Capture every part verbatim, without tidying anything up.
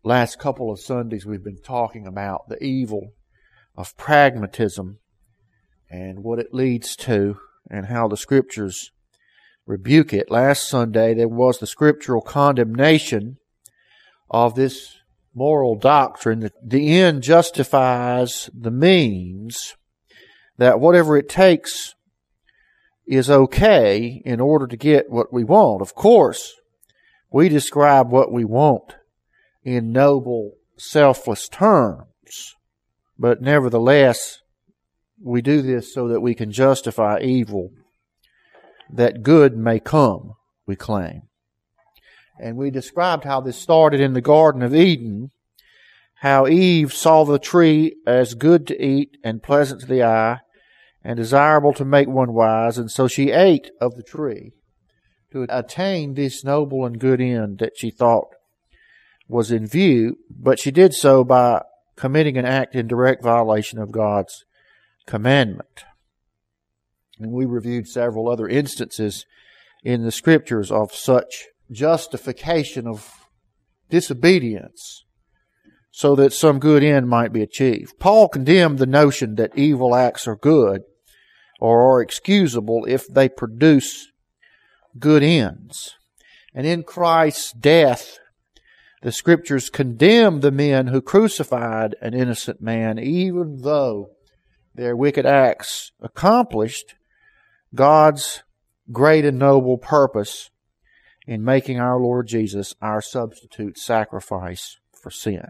last couple of Sundays we've been talking about the evil of pragmatism and what it leads to and how the Scriptures rebuke it. Last Sunday there was the scriptural condemnation of this moral doctrine that the end justifies the means, that whatever it takes is okay in order to get what we want. Of course, we describe what we want in noble, selfless terms, but nevertheless, we do this so that we can justify evil, that good may come, we claim. And we described how this started in the Garden of Eden, how Eve saw the tree as good to eat and pleasant to the eye and desirable to make one wise, and so she ate of the tree to attain this noble and good end that she thought was in view, but she did so by committing an act in direct violation of God's commandment. And we reviewed several other instances in the Scriptures of such justification of disobedience so that some good end might be achieved. Paul condemned the notion that evil acts are good or are excusable if they produce good ends. And in Christ's death, the Scriptures condemn the men who crucified an innocent man, even though their wicked acts accomplished God's great and noble purpose in making our Lord Jesus our substitute sacrifice for sin.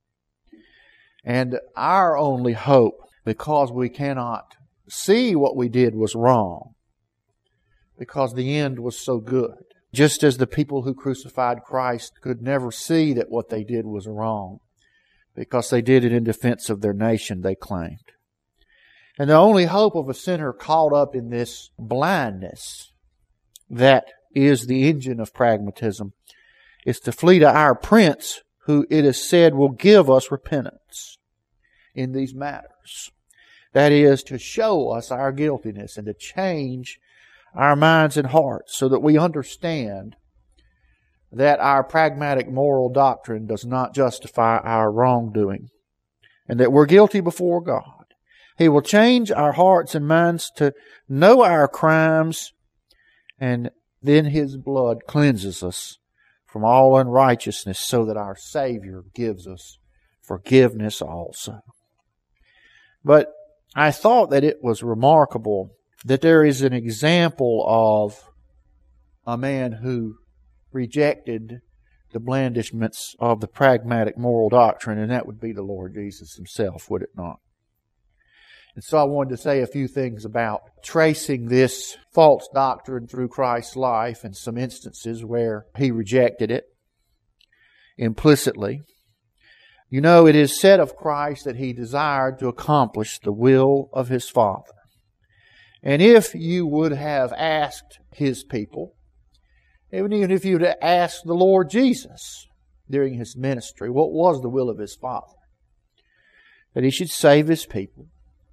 And our only hope, because we cannot see what we did was wrong, because the end was so good, just as the people who crucified Christ could never see that what they did was wrong, because they did it in defense of their nation, they claimed. And the only hope of a sinner caught up in this blindness that is the engine of pragmatism is to flee to our Prince, who it is said will give us repentance in these matters. That is, to show us our guiltiness and to change our minds and hearts so that we understand that our pragmatic moral doctrine does not justify our wrongdoing and that we're guilty before God. He will change our hearts and minds to know our crimes, and then His blood cleanses us from all unrighteousness so that our Savior gives us forgiveness also. But I thought that it was remarkable that there is an example of a man who rejected the blandishments of the pragmatic moral doctrine, and that would be the Lord Jesus Himself, would it not? And so I wanted to say a few things about tracing this false doctrine through Christ's life and some instances where He rejected it implicitly. You know, it is said of Christ that He desired to accomplish the will of His Father. And if you would have asked His people, even if you would have asked the Lord Jesus during His ministry, what was the will of His Father? That He should save His people.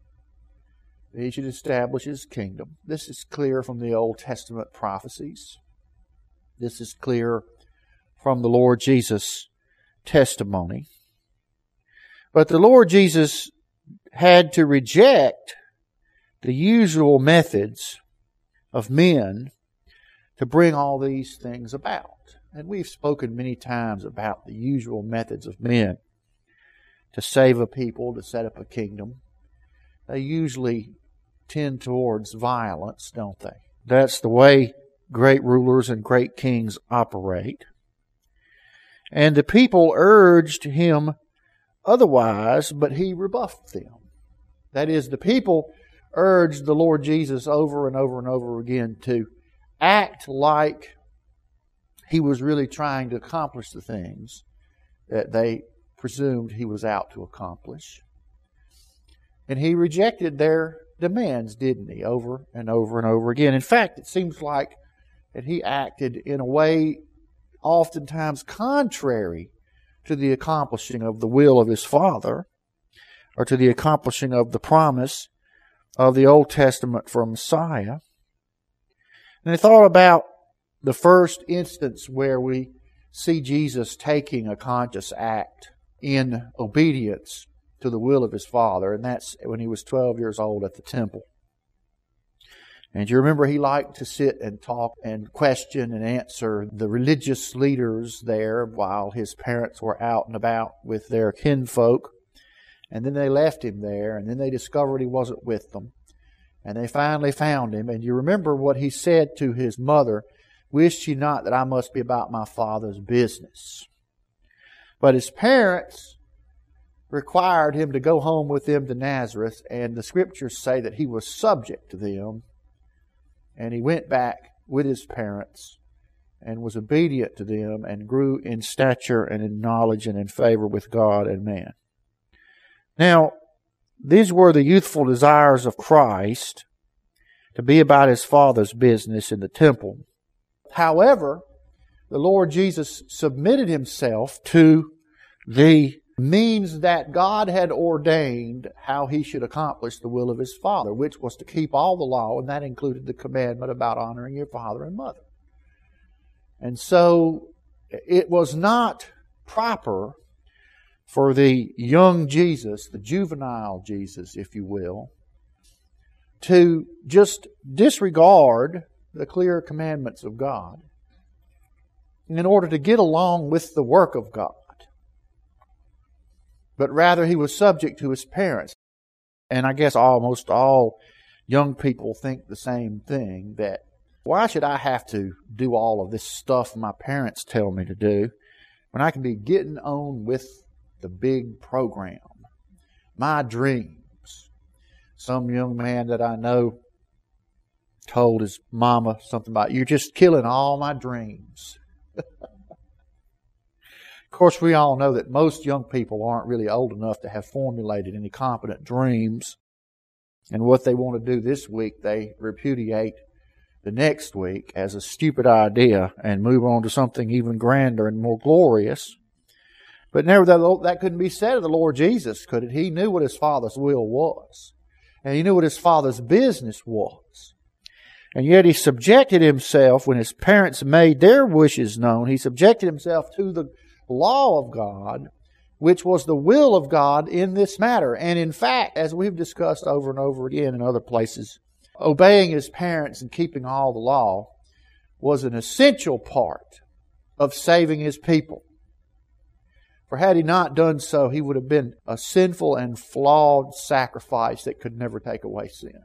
He should establish His kingdom. This is clear from the Old Testament prophecies. This is clear from the Lord Jesus' testimony. But the Lord Jesus had to reject the usual methods of men to bring all these things about. And we've spoken many times about the usual methods of men to save a people, to set up a kingdom. They usually tend towards violence, don't they? That's the way great rulers and great kings operate. And the people urged Him otherwise, but He rebuffed them. That is, the people urged the Lord Jesus over and over and over again to act like He was really trying to accomplish the things that they presumed He was out to accomplish. And He rejected their demands, didn't He, over and over and over again. In fact, it seems like that He acted in a way oftentimes contrary to the accomplishing of the will of His Father, or to the accomplishing of the promise of the Old Testament for Messiah. And I thought about the first instance where we see Jesus taking a conscious act in obedience to the will of His Father, and that's when He was twelve years old at the temple. And you remember He liked to sit and talk and question and answer the religious leaders there while His parents were out and about with their kinfolk. And then they left Him there, and then they discovered He wasn't with them. And they finally found Him. And you remember what He said to His mother, "Wist ye not that I must be about my Father's business?" But His parents required Him to go home with them to Nazareth, and the Scriptures say that He was subject to them. And He went back with His parents and was obedient to them and grew in stature and in knowledge and in favor with God and man. Now, these were the youthful desires of Christ, to be about His Father's business in the temple. However, the Lord Jesus submitted Himself to the means that God had ordained how He should accomplish the will of His Father, which was to keep all the law, and that included the commandment about honoring your father and mother. And so it was not proper for the young Jesus, the juvenile Jesus, if you will, to just disregard the clear commandments of God in order to get along with the work of God. But rather he was subject to his parents. And I guess almost all young people think the same thing, that why should I have to do all of this stuff my parents tell me to do when I can be getting on with the big program, my dreams? Some young man that I know told his mama something about, "You're just killing all my dreams." Of course, we all know that most young people aren't really old enough to have formulated any competent dreams. And what they want to do this week, they repudiate the next week as a stupid idea and move on to something even grander and more glorious. But nevertheless, that couldn't be said of the Lord Jesus, could it? He knew what His Father's will was. And He knew what His Father's business was. And yet He subjected Himself, when His parents made their wishes known, He subjected Himself to the law of God, which was the will of God in this matter. And in fact, as we've discussed over and over again in other places, obeying His parents and keeping all the law was an essential part of saving His people. For had He not done so, He would have been a sinful and flawed sacrifice that could never take away sin.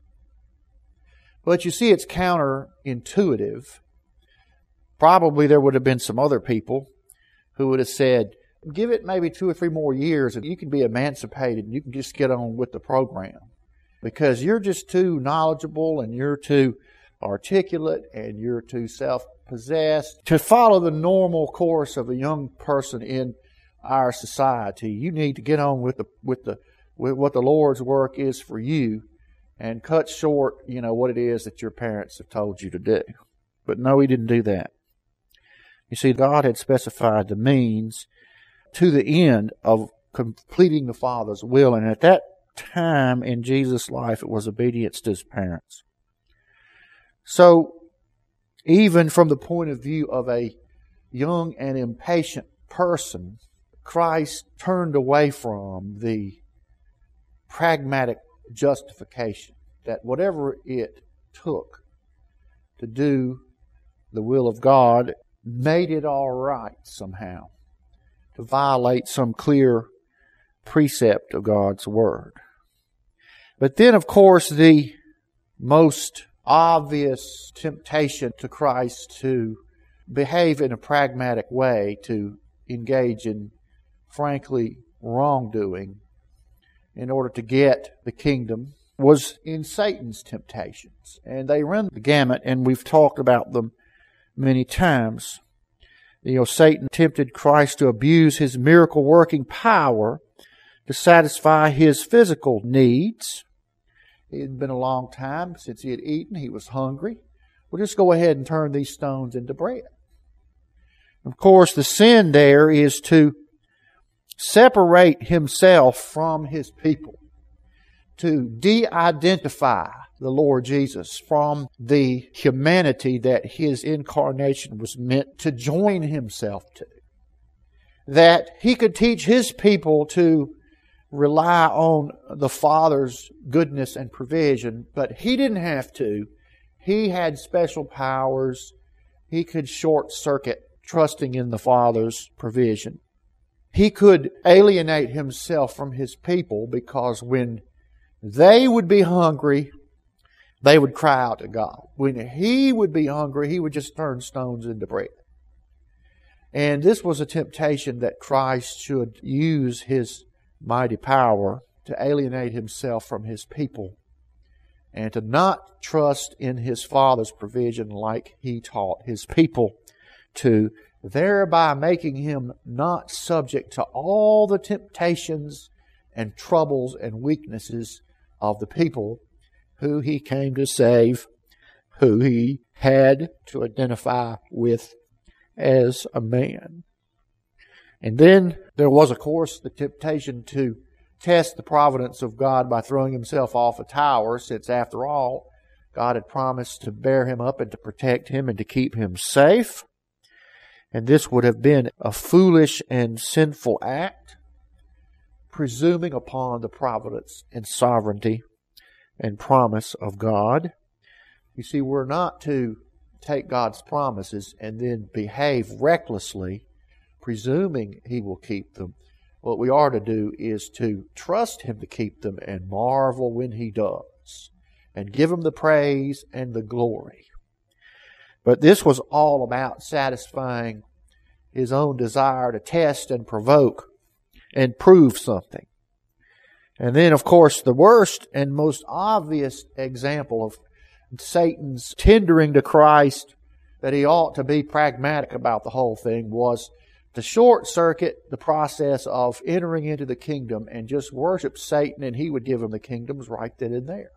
But you see, it's counterintuitive. Probably there would have been some other people who would have said, give it maybe two or three more years and you can be emancipated and you can just get on with the program. Because you're just too knowledgeable and you're too articulate and you're too self-possessed to follow the normal course of a young person in our society. You need to get on with the with the with what the Lord's work is for you and cut short, you know, what it is that your parents have told you to do. But no, He didn't do that. You see, God had specified the means to the end of completing the Father's will. And at that time in Jesus' life, it was obedience to His parents. So, even from the point of view of a young and impatient person, Christ turned away from the pragmatic justification that whatever it took to do the will of God made it all right somehow to violate some clear precept of God's Word. But then, of course, the most obvious temptation to Christ to behave in a pragmatic way, to engage in frankly wrongdoing in order to get the kingdom, was in Satan's temptations. And they run the gamut, and we've talked about them many times. You know, Satan tempted Christ to abuse His miracle-working power to satisfy His physical needs. It had been a long time since He had eaten. He was hungry. Well, just go ahead and turn these stones into bread. Of course, the sin there is to separate Himself from His people, to de-identify the Lord Jesus, from the humanity that His incarnation was meant to join Himself to. That He could teach His people to rely on the Father's goodness and provision, but He didn't have to. He had special powers. He could short circuit trusting in the Father's provision. He could alienate Himself from His people because when they would be hungry, they would cry out to God. When He would be hungry, He would just turn stones into bread. And this was a temptation that Christ should use His mighty power to alienate Himself from His people and to not trust in His Father's provision like He taught His people to, thereby making Him not subject to all the temptations and troubles and weaknesses of the people who He came to save, who He had to identify with as a man. And then there was, of course, the temptation to test the providence of God by throwing Himself off a tower, since after all, God had promised to bear Him up and to protect Him and to keep Him safe. And this would have been a foolish and sinful act, presuming upon the providence and sovereignty and promise of God. You see, we're not to take God's promises and then behave recklessly, presuming He will keep them. What we are to do is to trust Him to keep them and marvel when He does, and give Him the praise and the glory. But this was all about satisfying His own desire to test and provoke and prove something. And then, of course, the worst and most obvious example of Satan's tendering to Christ that He ought to be pragmatic about the whole thing was to short-circuit the process of entering into the kingdom and just worship Satan, and He would give him the kingdoms right then and there.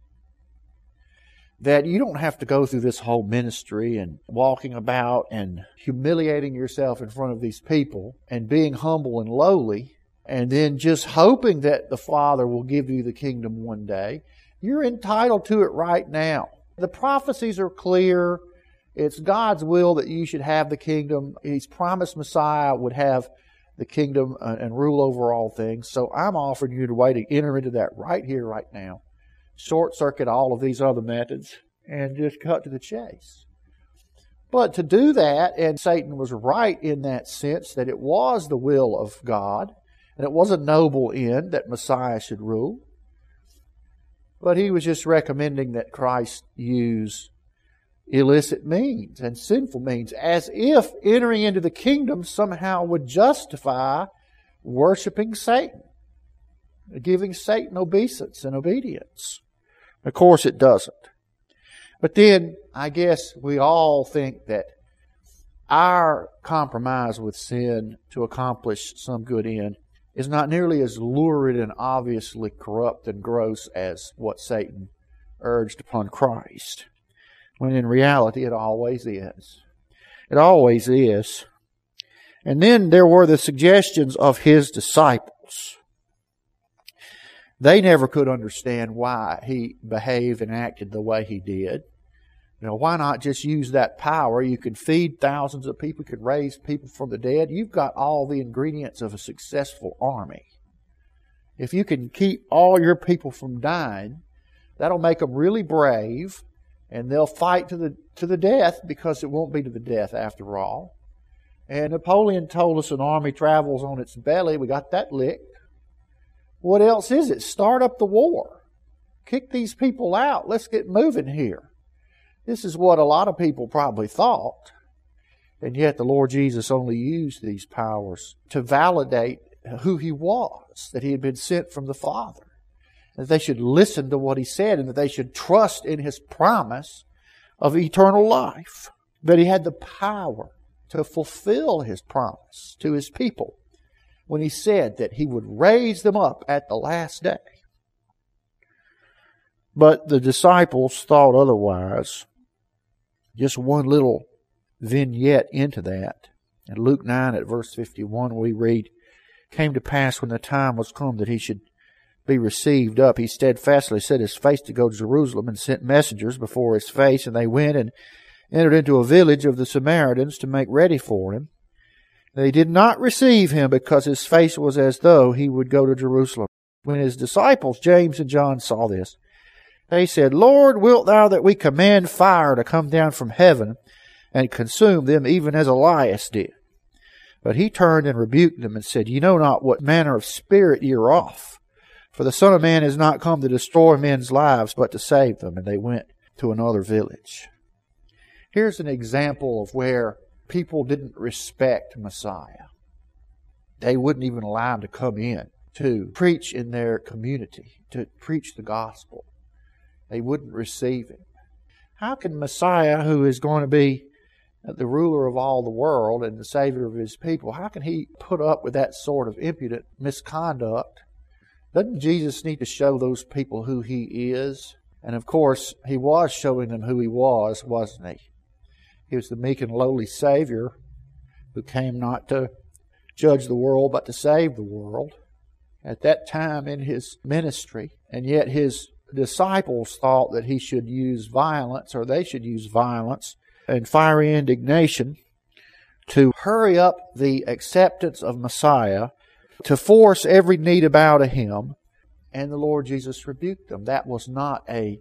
That you don't have to go through this whole ministry and walking about and humiliating yourself in front of these people and being humble and lowly and then just hoping that the Father will give you the kingdom one day. You're entitled to it right now. The prophecies are clear. It's God's will that you should have the kingdom. He's promised Messiah would have the kingdom and rule over all things. So I'm offering you the way to enter into that right here, right now. Short circuit all of these other methods and just cut to the chase. But to do that, and Satan was right in that sense that it was the will of God, and it was a noble end that Messiah should rule. But he was just recommending that Christ use illicit means and sinful means, as if entering into the kingdom somehow would justify worshiping Satan, giving Satan obeisance and obedience. Of course it doesn't. But then I guess we all think that our compromise with sin to accomplish some good end is not nearly as lurid and obviously corrupt and gross as what Satan urged upon Christ, when in reality it always is. It always is. And then there were the suggestions of His disciples. They never could understand why He behaved and acted the way He did. You know, why not just use that power? You could feed thousands of people, you could raise people from the dead. You've got all the ingredients of a successful army. If you can keep all your people from dying, that'll make them really brave, and they'll fight to the to the death, because it won't be to the death after all. And Napoleon told us an army travels on its belly. We got that licked. What else is it? Start up the war. Kick these people out. Let's get moving here. This is what a lot of people probably thought. And yet the Lord Jesus only used these powers to validate who He was, that He had been sent from the Father, that they should listen to what He said, and that they should trust in His promise of eternal life, that He had the power to fulfill His promise to His people when He said that He would raise them up at the last day. But the disciples thought otherwise. Just one little vignette into that. In Luke nine at verse fifty-one we read, "Came to pass when the time was come that He should be received up, he steadfastly set his face to go to Jerusalem and sent messengers before his face, and they went and entered into a village of the Samaritans to make ready for him. They did not receive him because his face was as though he would go to Jerusalem. When his disciples, James and John, saw this, they said, Lord, wilt thou that we command fire to come down from heaven and consume them, even as Elias did? But he turned and rebuked them and said, Ye know not what manner of spirit ye are of. For the Son of Man is not come to destroy men's lives, but to save them. And they went to another village. Here's an example of where people didn't respect Messiah. They wouldn't even allow him to come in to preach in their community, to preach the gospel. They wouldn't receive him. How can Messiah, who is going to be the ruler of all the world and the Savior of his people, how can he put up with that sort of impudent misconduct? Doesn't Jesus need to show those people who he is? And of course, he was showing them who he was, wasn't he? He was the meek and lowly Savior who came not to judge the world, but to save the world at that time in his ministry. And yet his disciples thought that he should use violence, or they should use violence and fiery indignation to hurry up the acceptance of Messiah, to force every need about of him. And the Lord Jesus rebuked them. That was not a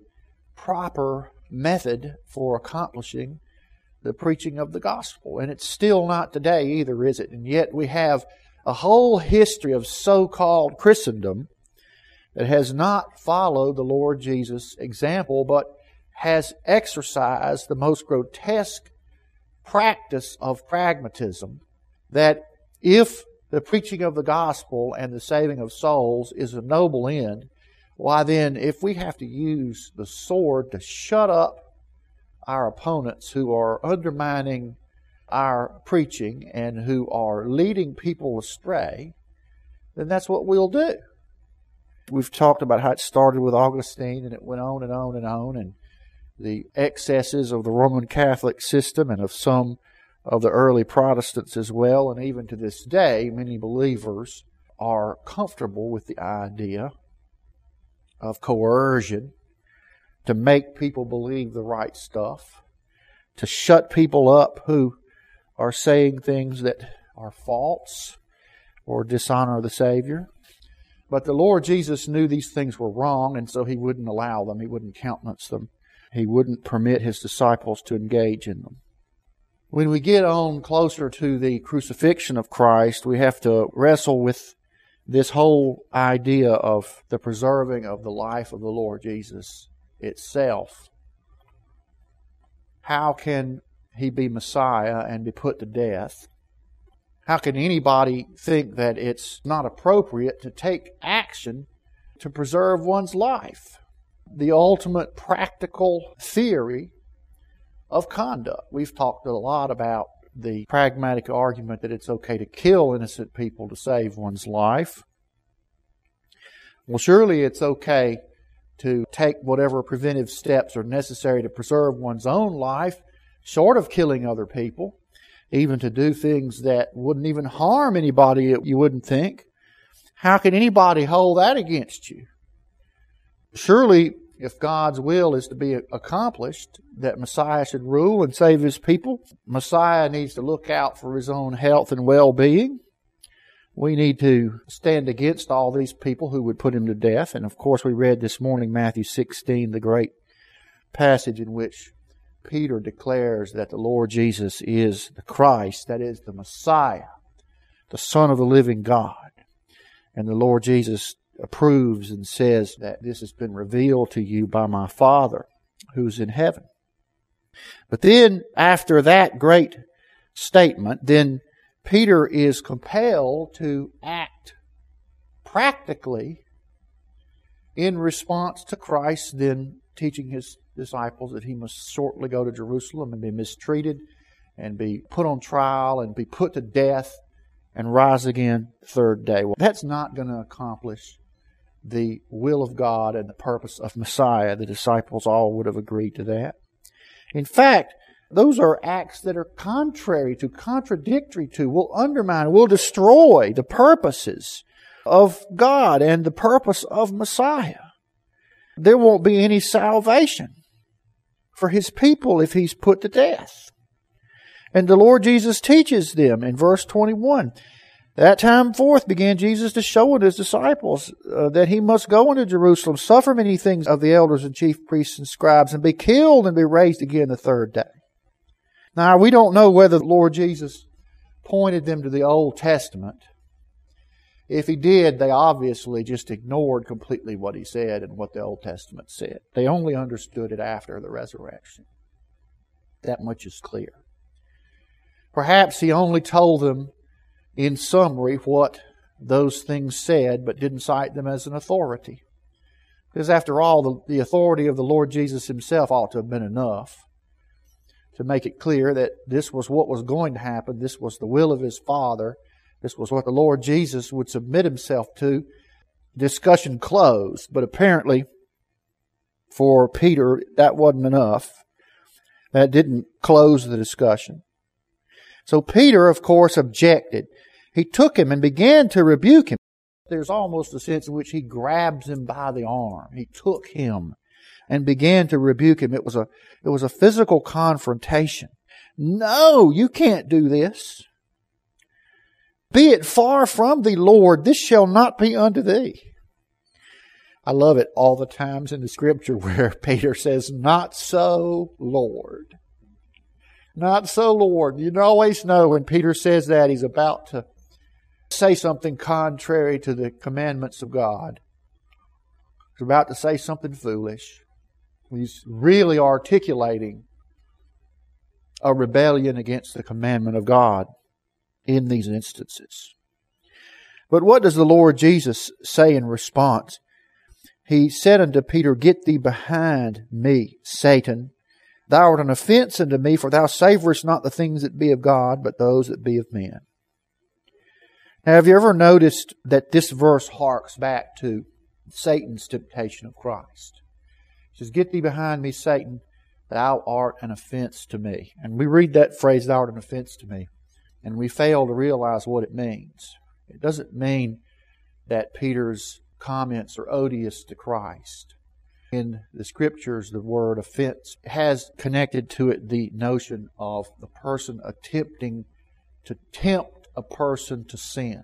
proper method for accomplishing the preaching of the gospel. And it's still not today either, is it? And yet we have a whole history of so-called Christendom that has not followed the Lord Jesus' example, but has exercised the most grotesque practice of pragmatism, that if the preaching of the gospel and the saving of souls is a noble end, why then, if we have to use the sword to shut up our opponents who are undermining our preaching and who are leading people astray, then that's what we'll do. We've talked about how it started with Augustine, and it went on and on and on, and the excesses of the Roman Catholic system and of some of the early Protestants as well. And even to this day, many believers are comfortable with the idea of coercion to make people believe the right stuff, to shut people up who are saying things that are false or dishonor the Savior. But the Lord Jesus knew these things were wrong, and so he wouldn't allow them. He wouldn't countenance them. He wouldn't permit his disciples to engage in them. When we get on closer to the crucifixion of Christ, we have to wrestle with this whole idea of the preserving of the life of the Lord Jesus itself. How can he be Messiah and be put to death? How can anybody think that it's not appropriate to take action to preserve one's life? The ultimate practical theory of conduct. We've talked a lot about the pragmatic argument that it's okay to kill innocent people to save one's life. Well, surely it's okay to take whatever preventive steps are necessary to preserve one's own life, short of killing other people, even to do things that wouldn't even harm anybody, you wouldn't think. How can anybody hold that against you? Surely, if God's will is to be accomplished, that Messiah should rule and save his people, Messiah needs to look out for his own health and well-being. We need to stand against all these people who would put him to death. And of course, we read this morning Matthew sixteen, the great passage in which Peter declares that the Lord Jesus is the Christ, that is the Messiah, the Son of the living God. And the Lord Jesus approves and says that this has been revealed to you by my Father who's in heaven. But then, after that great statement, then Peter is compelled to act practically in response to Christ then teaching his disciples that he must shortly go to Jerusalem and be mistreated and be put on trial and be put to death and rise again the third day. Well, that's not going to accomplish the will of God and the purpose of Messiah. The disciples all would have agreed to that. In fact, those are acts that are contrary to, contradictory to, will undermine, will destroy the purposes of God and the purpose of Messiah. There won't be any salvation for His people if He's put to death. And the Lord Jesus teaches them in verse twenty-one. That time forth began Jesus to show unto His disciples uh, that He must go into Jerusalem, suffer many things of the elders and chief priests and scribes, and be killed and be raised again the third day. Now, we don't know whether the Lord Jesus pointed them to the Old Testament. If He did, they obviously just ignored completely what He said and what the Old Testament said. They only understood it after the resurrection. That much is clear. Perhaps He only told them in summary what those things said, but didn't cite them as an authority. Because after all, the, the authority of the Lord Jesus Himself ought to have been enough to make it clear that this was what was going to happen. This was the will of His Father. This was what the Lord Jesus would submit Himself to. Discussion closed. But apparently, for Peter, that wasn't enough. That didn't close the discussion. So Peter, of course, objected. He took him and began to rebuke him. There's almost a sense in which he grabs him by the arm. He took him and began to rebuke him. It was a, it was a physical confrontation. No, you can't do this. Be it far from thee, Lord, this shall not be unto thee. I love it all the times in the Scripture where Peter says, not so, Lord. Not so, Lord. You always know when Peter says that, he's about to say something contrary to the commandments of God. He's about to say something foolish. He's really articulating a rebellion against the commandment of God in these instances. But what does the Lord Jesus say in response? He said unto Peter, Get thee behind me, Satan. Thou art an offense unto me, for thou savorest not the things that be of God, but those that be of men. Now, have you ever noticed that this verse harks back to Satan's temptation of Christ? It says, Get thee behind me, Satan, thou art an offense to me. And we read that phrase, thou art an offense to me, and we fail to realize what it means. It doesn't mean that Peter's comments are odious to Christ. In the Scriptures, the word offense has connected to it the notion of the person attempting to tempt a person to sin.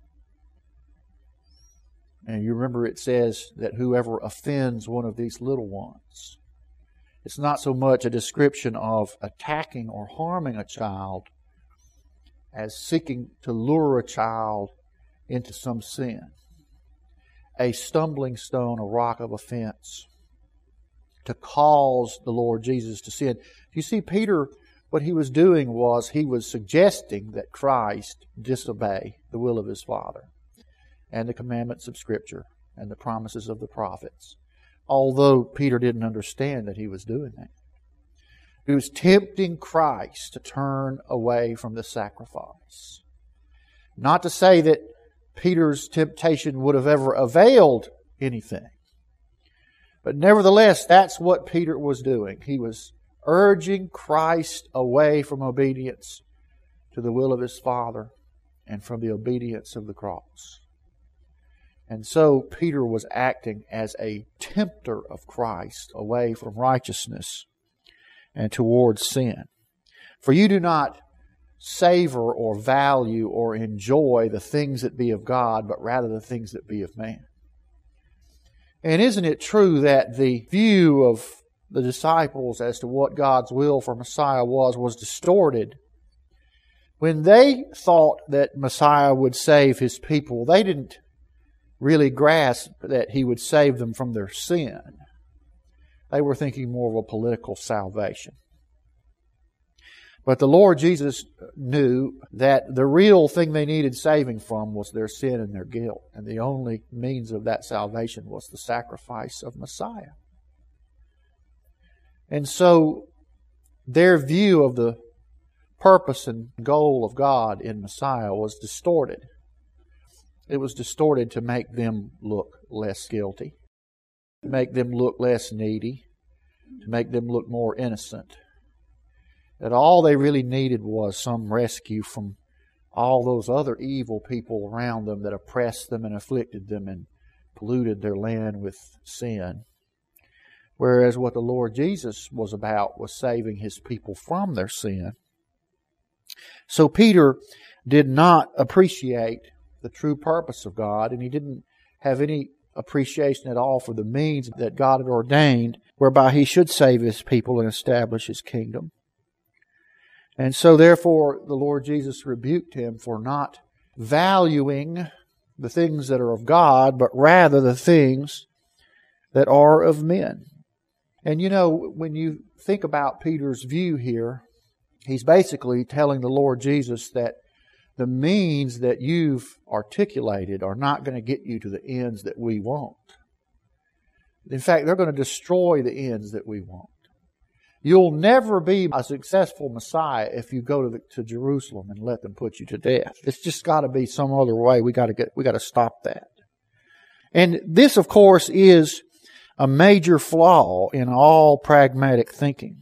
And you remember it says that whoever offends one of these little ones. It's not so much a description of attacking or harming a child as seeking to lure a child into some sin. A stumbling stone, a rock of offense, to cause the Lord Jesus to sin. You see, Peter, what he was doing was he was suggesting that Christ disobey the will of His Father and the commandments of Scripture and the promises of the prophets, although Peter didn't understand that he was doing that. He was tempting Christ to turn away from the sacrifice. Not to say that Peter's temptation would have ever availed anything. But nevertheless, that's what Peter was doing. He was urging Christ away from obedience to the will of His Father and from the obedience of the cross. And so Peter was acting as a tempter of Christ away from righteousness and towards sin. For you do not savor or value or enjoy the things that be of God, but rather the things that be of man. And isn't it true that the view of the disciples as to what God's will for Messiah was, was distorted? When they thought that Messiah would save His people, they didn't really grasp that He would save them from their sin. They were thinking more of a political salvation. But the Lord Jesus knew that the real thing they needed saving from was their sin and their guilt. And the only means of that salvation was the sacrifice of Messiah. And so their view of the purpose and goal of God in Messiah was distorted. It was distorted to make them look less guilty, to make them look less needy, to make them look more innocent. That all they really needed was some rescue from all those other evil people around them that oppressed them and afflicted them and polluted their land with sin. Whereas what the Lord Jesus was about was saving His people from their sin. So Peter did not appreciate the true purpose of God, and he didn't have any appreciation at all for the means that God had ordained whereby He should save His people and establish His kingdom. And so therefore the Lord Jesus rebuked him for not valuing the things that are of God, but rather the things that are of men. And you know, when you think about Peter's view here, he's basically telling the Lord Jesus that the means that you've articulated are not going to get you to the ends that we want. In fact, they're going to destroy the ends that we want. You'll never be a successful Messiah if you go to, the, to Jerusalem and let them put you to death. It's just got to be some other way. We got to get, we got to stop that. And this, of course, is a major flaw in all pragmatic thinking.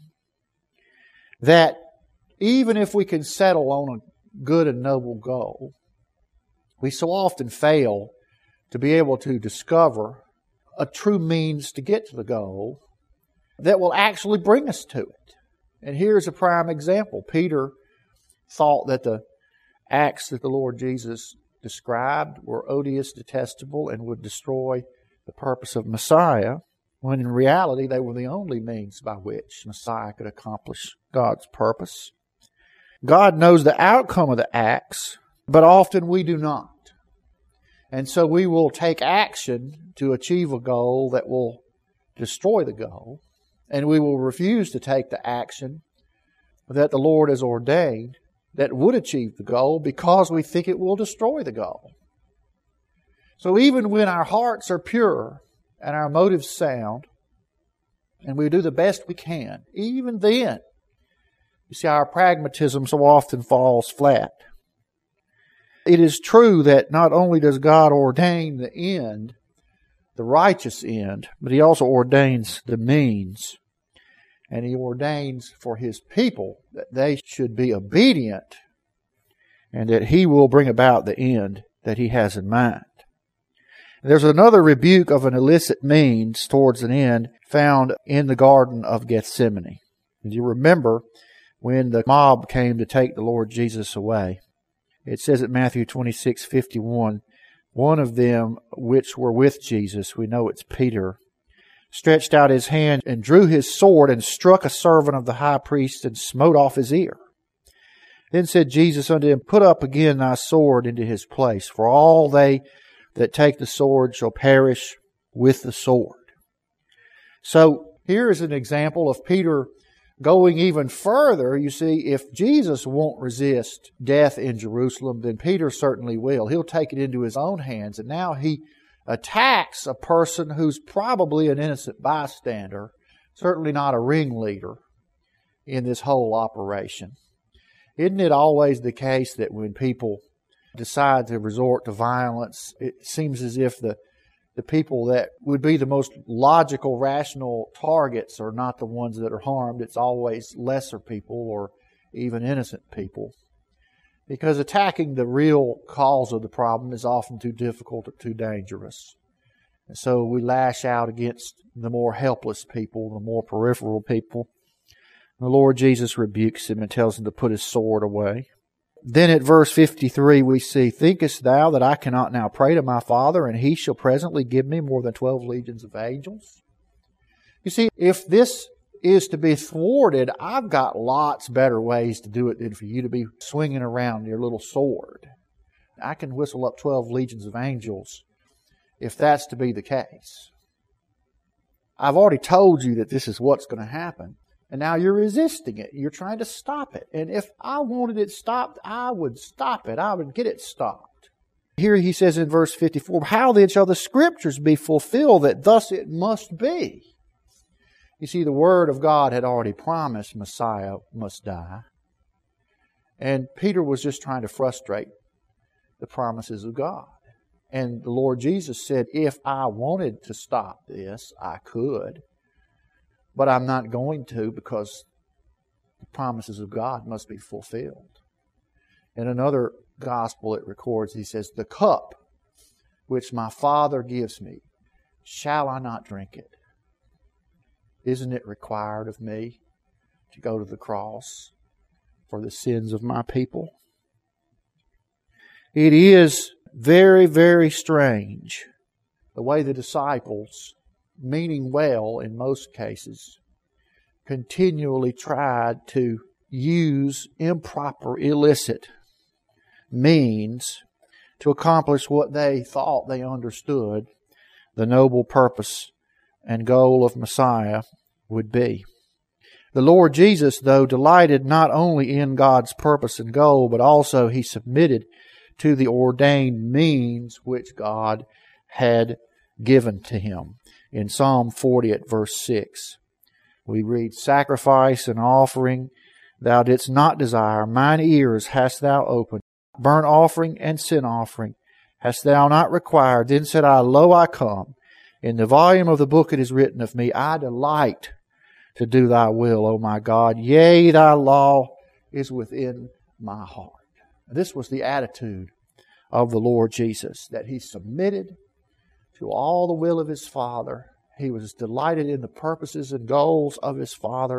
That even if we can settle on a good and noble goal, we so often fail to be able to discover a true means to get to the goal that will actually bring us to it. And here's a prime example. Peter thought that the acts that the Lord Jesus described were odious, detestable, and would destroy the purpose of Messiah, when in reality they were the only means by which Messiah could accomplish God's purpose. God knows the outcome of the acts, but often we do not. And so we will take action to achieve a goal that will destroy the goal, and we will refuse to take the action that the Lord has ordained that would achieve the goal because we think it will destroy the goal. So even when our hearts are pure and our motives sound, and we do the best we can, even then, you see, our pragmatism so often falls flat. It is true that not only does God ordain the end, the righteous end, but He also ordains the means. And He ordains for His people that they should be obedient and that He will bring about the end that He has in mind. There's another rebuke of an illicit means towards an end found in the Garden of Gethsemane. And you remember when the mob came to take the Lord Jesus away. It says at Matthew twenty-six fifty-one, one of them which were with Jesus, we know it's Peter, stretched out his hand and drew his sword and struck a servant of the high priest and smote off his ear. Then said Jesus unto him, Put up again thy sword into his place, for all they that take the sword shall perish with the sword. So here is an example of Peter going even further. You see, if Jesus won't resist death in Jerusalem, then Peter certainly will. He'll take it into his own hands. And now he attacks a person who's probably an innocent bystander, certainly not a ringleader in this whole operation. Isn't it always the case that when people decide to resort to violence, it seems as if the The people that would be the most logical, rational targets are not the ones that are harmed. It's always lesser people or even innocent people. Because attacking the real cause of the problem is often too difficult or too dangerous. And so we lash out against the more helpless people, the more peripheral people. The Lord Jesus rebukes him and tells him to put his sword away. Then at verse fifty-three we see, Thinkest thou that I cannot now pray to my Father, and He shall presently give me more than twelve legions of angels? You see, if this is to be thwarted, I've got lots better ways to do it than for you to be swinging around your little sword. I can whistle up twelve legions of angels if that's to be the case. I've already told you that this is what's going to happen. And now you're resisting it. You're trying to stop it. And if I wanted it stopped, I would stop it. I would get it stopped. Here he says in verse fifty-four, How then shall the Scriptures be fulfilled that thus it must be? You see, the Word of God had already promised Messiah must die. And Peter was just trying to frustrate the promises of God. And the Lord Jesus said, if I wanted to stop this, I could. But I'm not going to, because the promises of God must be fulfilled. In another Gospel it records, He says, the cup which my Father gives me, shall I not drink it? Isn't it required of me to go to the cross for the sins of my people? It is very, very strange the way the disciples, meaning well in most cases, continually tried to use improper, illicit means to accomplish what they thought they understood the noble purpose and goal of Messiah would be. The Lord Jesus, though, delighted not only in God's purpose and goal, but also He submitted to the ordained means which God had given to Him. In Psalm forty at verse six, we read, sacrifice and offering thou didst not desire, mine ears hast thou opened. Burnt offering and sin offering hast thou not required. Then said I, lo, I come. In the volume of the book it is written of me, I delight to do thy will, O my God. Yea, thy law is within my heart. This was the attitude of the Lord Jesus, that He submitted to all the will of His Father. He was delighted in the purposes and goals of His Father,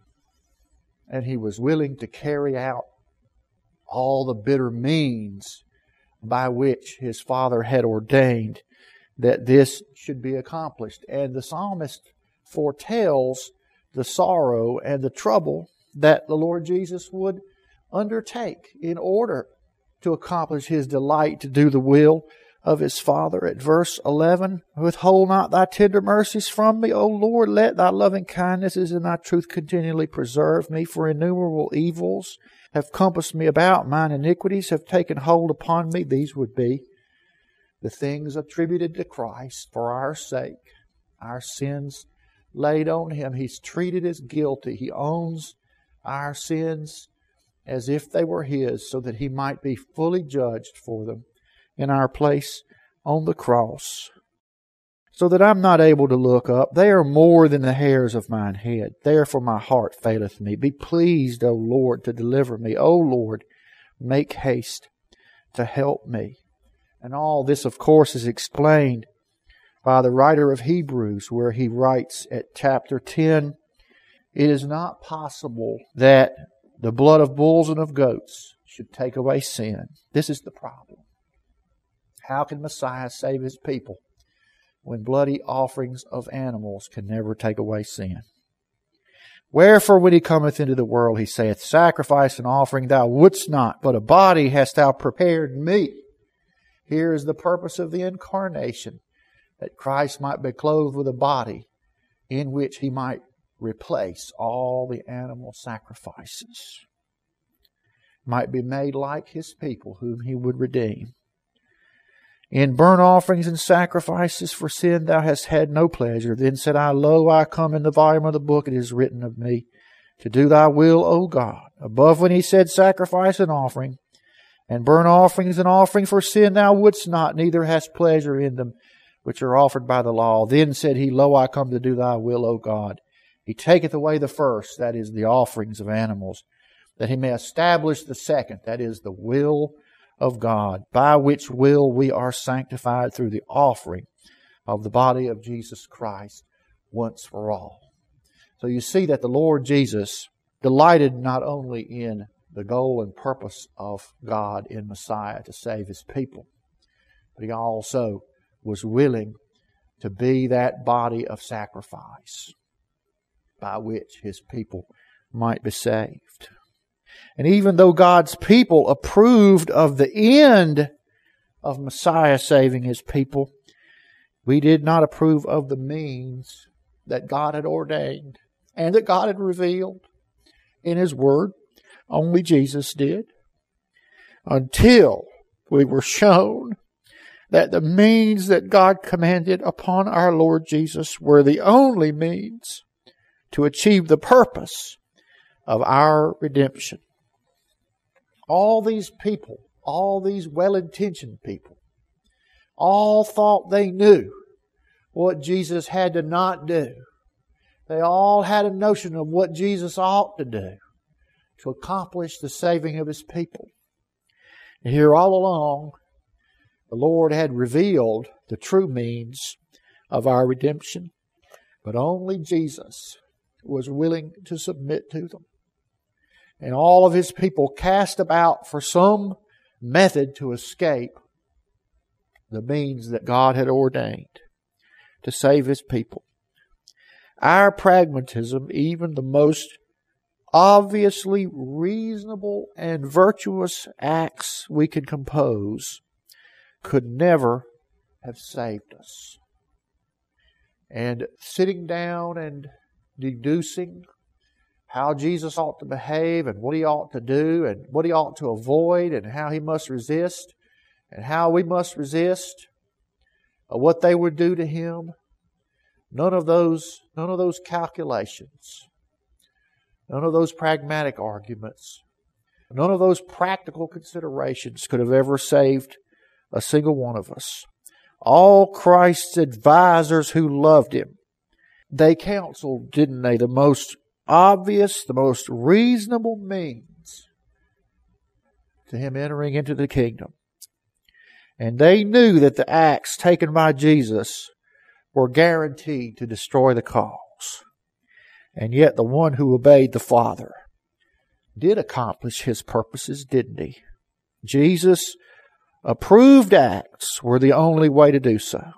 and He was willing to carry out all the bitter means by which His Father had ordained that this should be accomplished. And the psalmist foretells the sorrow and the trouble that the Lord Jesus would undertake in order to accomplish His delight to do the will of His Father. At verse eleven, withhold not thy tender mercies from me, O Lord. Let thy loving kindnesses and thy truth continually preserve me. For innumerable evils have compassed me about. Mine iniquities have taken hold upon me. These would be the things attributed to Christ for our sake. Our sins laid on Him. He's treated as guilty. He owns our sins as if they were His, so that He might be fully judged for them in our place on the cross, so that I'm not able to look up. They are more than the hairs of mine head. Therefore my heart faileth me. Be pleased, O Lord, to deliver me. O Lord, make haste to help me. And all this, of course, is explained by the writer of Hebrews, where he writes at chapter ten, it is not possible that the blood of bulls and of goats should take away sin. This is the problem. How can Messiah save His people when bloody offerings of animals can never take away sin? Wherefore when He cometh into the world, He saith, sacrifice and offering thou wouldst not, but a body hast thou prepared me. Here is the purpose of the incarnation, that Christ might be clothed with a body in which He might replace all the animal sacrifices, might be made like His people whom He would redeem. In burnt offerings and sacrifices for sin thou hast had no pleasure. Then said I, lo, I come. In the volume of the book it is written of me, to do thy will, O God. Above when He said sacrifice and offering, and burnt offerings and offering for sin thou wouldst not, neither hast pleasure in them which are offered by the law. Then said He, lo, I come to do thy will, O God. He taketh away the first, that is, the offerings of animals, that He may establish the second, that is, the will of God, by which will we are sanctified through the offering of the body of Jesus Christ once for all. So you see that the Lord Jesus delighted not only in the goal and purpose of God in Messiah to save His people, but He also was willing to be that body of sacrifice by which His people might be saved. And even though God's people approved of the end of Messiah saving His people, we did not approve of the means that God had ordained and that God had revealed in His Word. Only Jesus did. Until we were shown that the means that God commanded upon our Lord Jesus were the only means to achieve the purpose of our redemption. All these people, all these well-intentioned people, all thought they knew what Jesus had to not do. They all had a notion of what Jesus ought to do to accomplish the saving of His people. Here all along, the Lord had revealed the true means of our redemption, but only Jesus was willing to submit to them. And all of His people cast about for some method to escape the means that God had ordained to save His people. Our pragmatism, even the most obviously reasonable and virtuous acts we could compose, could never have saved us. And sitting down and deducing how Jesus ought to behave and what He ought to do and what He ought to avoid and how He must resist and how we must resist, or what they would do to Him, none of those, none of those calculations, none of those pragmatic arguments, none of those practical considerations could have ever saved a single one of us. All Christ's advisors who loved Him, they counseled, didn't they, the most obvious, the most reasonable means to Him entering into the kingdom. And they knew that the acts taken by Jesus were guaranteed to destroy the cause. And yet the one who obeyed the Father did accomplish His purposes, didn't He? Jesus' approved acts were the only way to do so.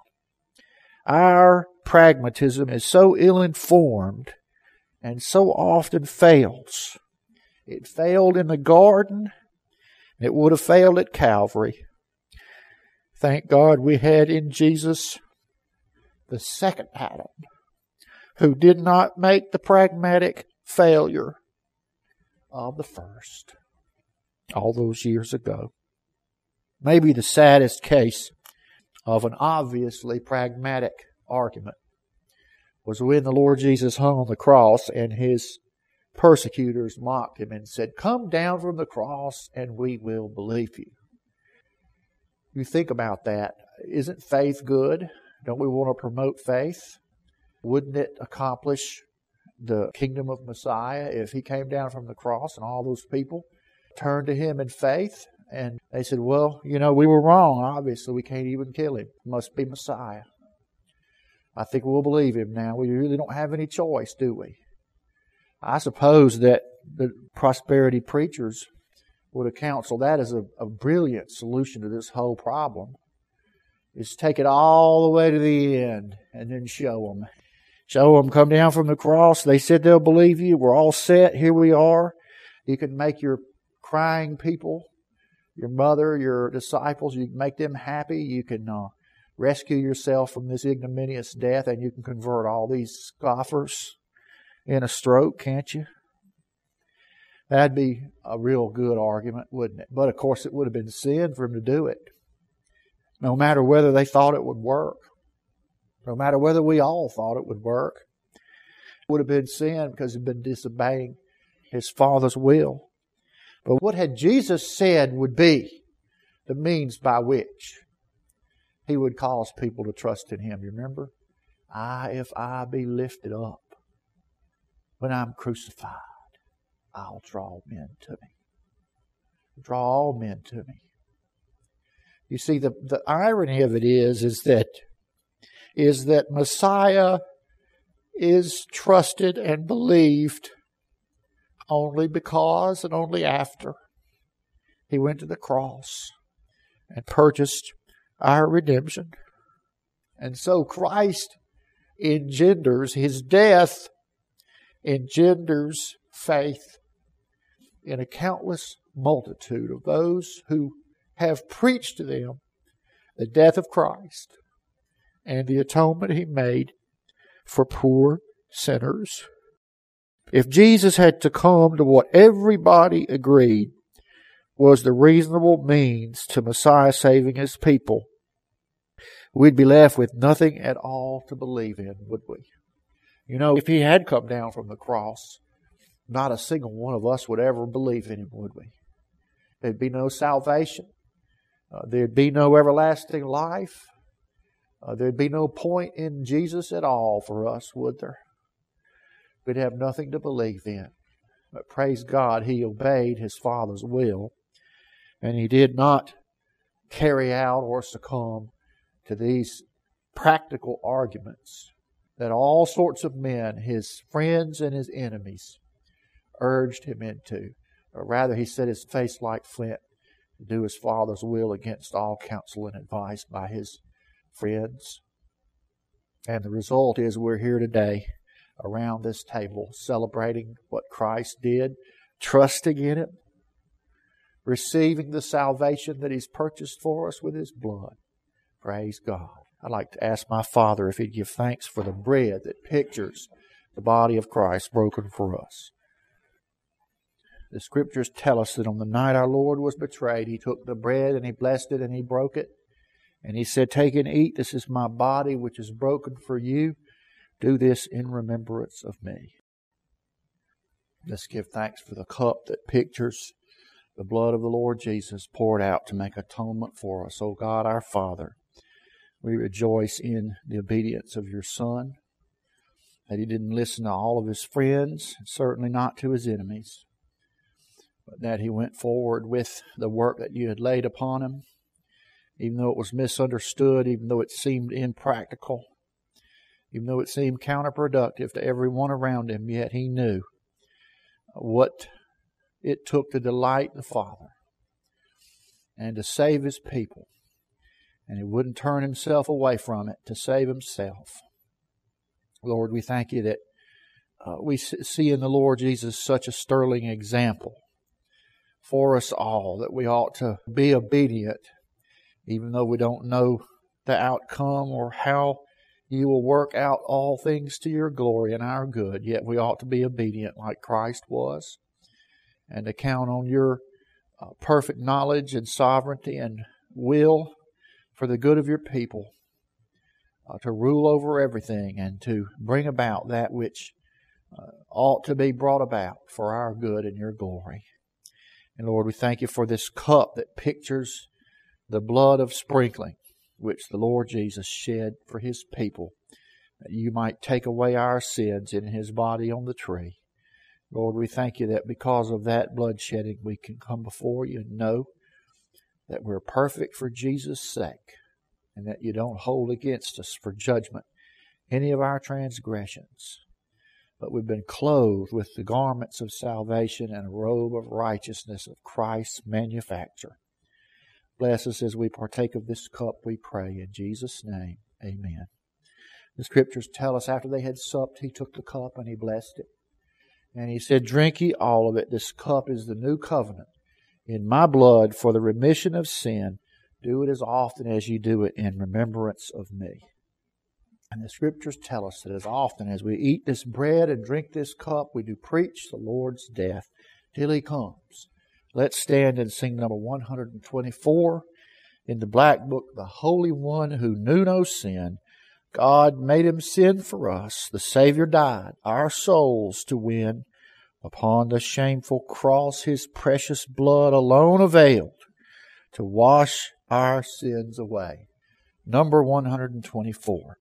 Our pragmatism is so ill-informed and so often fails. It failed in the garden. It would have failed at Calvary. Thank God we had in Jesus the second Adam, who did not make the pragmatic failure of the first all those years ago. Maybe the saddest case of an obviously pragmatic argument was when the Lord Jesus hung on the cross and His persecutors mocked Him and said, "Come down from the cross and we will believe you." You think about that. Isn't faith good? Don't we want to promote faith? Wouldn't it accomplish the kingdom of Messiah if He came down from the cross and all those people turned to Him in faith? And they said, well, you know, we were wrong. Obviously, we can't even kill Him. It must be Messiah. I think we'll believe Him now. We really don't have any choice, do we? I suppose that the prosperity preachers would have counseled that as a, a brilliant solution to this whole problem, is take it all the way to the end and then show them. Show them, come down from the cross. They said they'll believe you. We're all set. Here we are. You can make your crying people, your mother, your disciples, you can make them happy. You can uh, rescue yourself from this ignominious death, and you can convert all these scoffers in a stroke, can't you? That'd be a real good argument, wouldn't it? But of course it would have been sin for Him to do it. No matter whether they thought it would work. No matter whether we all thought it would work. It would have been sin because He'd been disobeying His Father's will. But what had Jesus said would be the means by which He would cause people to trust in Him. You remember? I, if I be lifted up when I'm crucified, I'll draw men to me. Draw all men to me. You see, the, the irony of it is, is that, is that Messiah is trusted and believed only because and only after He went to the cross and purchased our redemption. And so Christ engenders, His death engenders faith in a countless multitude of those who have preached to them the death of Christ and the atonement He made for poor sinners. If Jesus had to come to what everybody agreed was the reasonable means to Messiah saving His people, we'd be left with nothing at all to believe in, would we? You know, if He had come down from the cross, not a single one of us would ever believe in Him, would we? There'd be no salvation. Uh, there'd be no everlasting life. Uh, there'd be no point in Jesus at all for us, would there? We'd have nothing to believe in. But praise God, He obeyed His Father's will And he did not carry out or succumb to these practical arguments that all sorts of men, his friends and his enemies, urged him into. Or rather, he set his face like flint to do his Father's will against all counsel and advice by his friends. And the result is we're here today around this table celebrating what Christ did, trusting in Him, receiving the salvation that He's purchased for us with His blood. Praise God. I'd like to ask my Father if He'd give thanks for the bread that pictures the body of Christ broken for us. The Scriptures tell us that on the night our Lord was betrayed, He took the bread and He blessed it and He broke it. And He said, "Take and eat. This is my body which is broken for you. Do this in remembrance of me." Let's give thanks for the cup that pictures the blood of the Lord Jesus poured out to make atonement for us. O God, our Father, we rejoice in the obedience of Your Son, that He didn't listen to all of His friends, certainly not to His enemies, but that He went forward with the work that You had laid upon Him, even though it was misunderstood, even though it seemed impractical, even though it seemed counterproductive to everyone around Him, yet He knew what it took to delight the Father and to save His people. And He wouldn't turn Himself away from it to save Himself. Lord, we thank You that uh, we see in the Lord Jesus such a sterling example for us all, that we ought to be obedient, even though we don't know the outcome or how You will work out all things to Your glory and our good. Yet we ought to be obedient like Christ was, and to count on Your uh, perfect knowledge and sovereignty and will for the good of Your people, uh, to rule over everything and to bring about that which uh, ought to be brought about for our good and Your glory. And Lord, we thank You for this cup that pictures the blood of sprinkling, which the Lord Jesus shed for His people, that You might take away our sins in His body on the tree. Lord, we thank You that because of that blood shedding, we can come before You and know that we're perfect for Jesus' sake, and that You don't hold against us for judgment any of our transgressions. But we've been clothed with the garments of salvation and a robe of righteousness of Christ's manufacture. Bless us as we partake of this cup, we pray. In Jesus' name, amen. The Scriptures tell us after they had supped, He took the cup and He blessed it. And He said, "Drink ye all of it. This cup is the new covenant in my blood for the remission of sin. Do it as often as you do it in remembrance of me." And the Scriptures tell us that as often as we eat this bread and drink this cup, we do preach the Lord's death till He comes. Let's stand and sing number one hundred twenty-four in the Black Book, "The Holy One who knew no sin. God made Him sin for us. The Savior died, our souls to win. Upon the shameful cross His precious blood alone availed to wash our sins away." Number one hundred twenty-four.